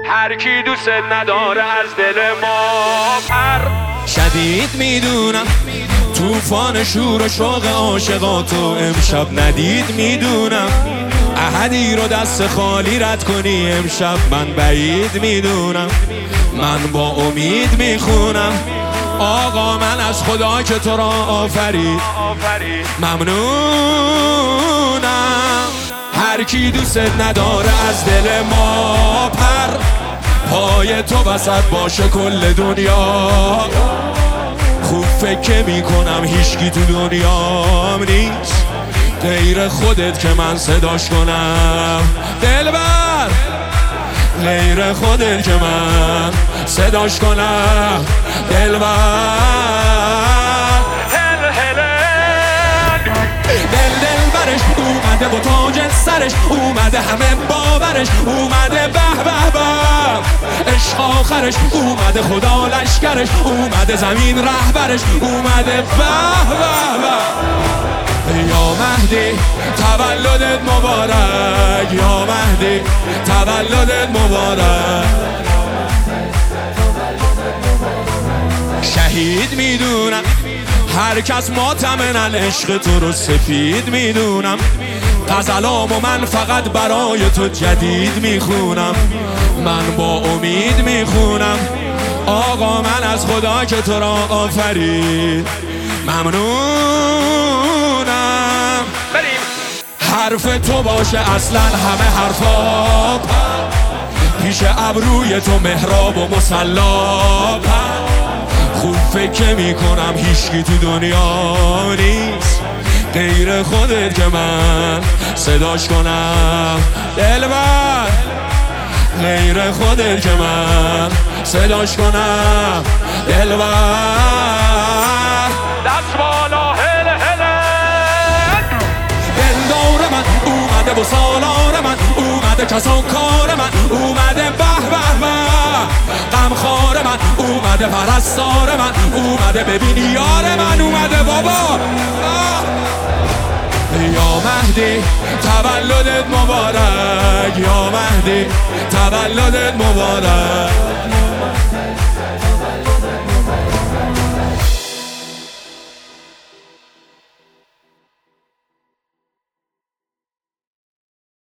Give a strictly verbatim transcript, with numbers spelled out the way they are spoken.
هر کی دوست نداره از دل ما پر. شدید میدونم طوفان شور و شوق عاشقاتو امشب ندید میدونم. احدی رو دست خالی رد کنی امشب من بعید میدونم. من با امید میخونم آقا من از خدا که تو را آفرید ممنونم. هر کی دوست نداره از دل ما پر. پای تو وسط باشه کل دنیا. خوب فکر میکنم هیچکی تو دنیام نیست غیر خودت که من صداش کنم. دلبر غیر خودت که من صداش کنم. دلبر هل هلن دل دلبرش اومده با تاج سرش اومده همه باورش اومده به به به عشق آخرش اومده خدا لشکرش اومده زمین رهبرش اومده به به به. یا مهدی تولدت مبارک یا مهدی تولدت مبارک. شهید میدونم هر کس ماتمن عشق تو رو سفید میدونم. غزلامو من فقط برای تو جدید میخونم. من با امید میخونم آقا من از خدا که تو را آفرید ممنونم. بریم حرف تو باشه اصلا همه حرفا پیش ابروی تو محراب و مصلا. خوب فکر میکنم هیچکی تو دنیا نیست غیر خودت که من صداش کنم. دلبر غیر خودت که من صداش کنم. دلبر دست بالا هل هلن. دلدار من اومده و سالار من اومده کسان کار من اومده به به به. غمخوار من اومده پرستار من اومده ببین یار من اومده بابا. یا مهدی تولدت مبارک یا مهدی تولدت مبارک.